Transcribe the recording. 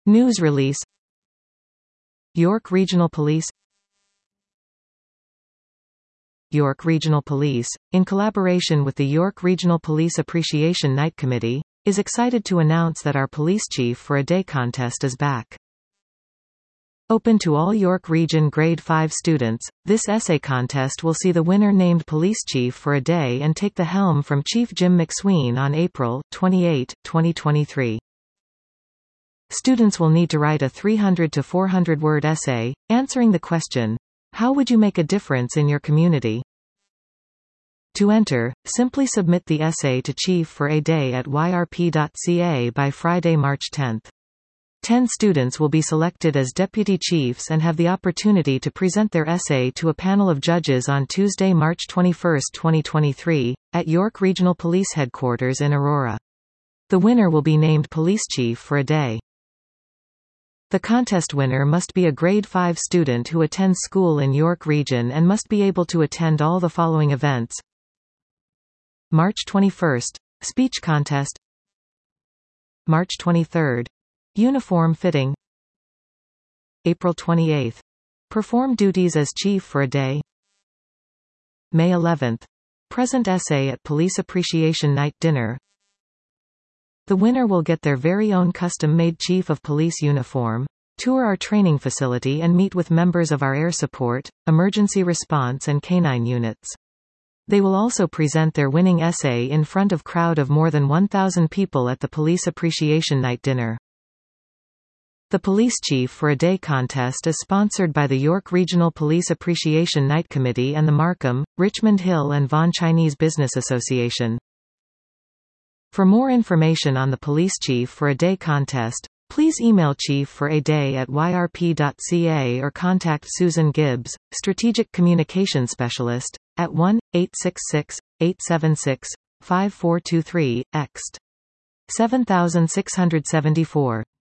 News release. York Regional Police. York Regional Police, in collaboration with the York Regional Police Appreciation Night Committee, is excited to announce that our Police Chief for a Day contest is back. Open to all York Region Grade 5 students, this essay contest will see the winner named Police Chief for a Day and take the helm from Chief Jim McSween on April 28, 2023. Students will need to write a 300 to 400-word essay, answering the question, how would you make a difference in your community? To enter, simply submit the essay to Chief for a Day at yrp.ca by Friday, March 10. 10 students will be selected as deputy chiefs and have the opportunity to present their essay to a panel of judges on Tuesday, March 21, 2023, at York Regional Police Headquarters in Aurora. The winner will be named Police Chief for a Day. The contest winner must be a Grade 5 student who attends school in York Region and must be able to attend all the following events. March 21, Speech Contest. March 23, Uniform Fitting. April 28, Perform duties as Chief for a Day. May 11, Present essay at Police Appreciation Night Dinner. The winner will get their very own custom-made Chief of Police uniform, tour our training facility and meet with members of our air support, emergency response and canine units. They will also present their winning essay in front of crowd of more than 1,000 people at the Police Appreciation Night Dinner. The Police Chief for a Day contest is sponsored by the York Regional Police Appreciation Night Committee and the Markham, Richmond Hill and Vaughan Chinese Business Association. For more information on the Police Chief for a Day contest, please email chief4a@yrp.ca or contact Susan Gibbs, Strategic Communications Specialist, at 1-866-876-5423, ext. 7674.